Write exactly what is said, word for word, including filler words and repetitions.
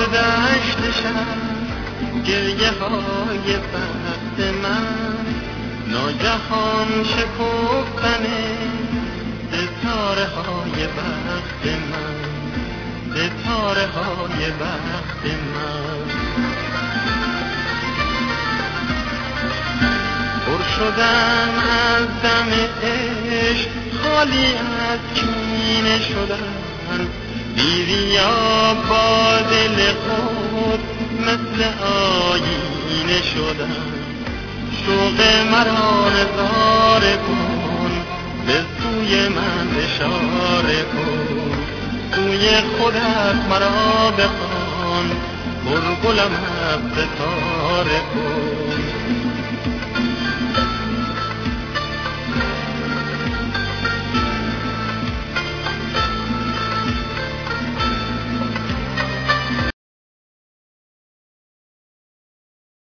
دشت شب گریه های بخت من، ناگهان شکفتن ستاره های بخت من، ستاره های بخت من. پر شدن از دم عشق، خالی از کینه شدن، بیریا با دل خود مثل آینه شدن. شوق مرا نظاره کن، به سوی من اشاره کن، سوی خودت مرا بخوان، پر گلم از ستاره کن.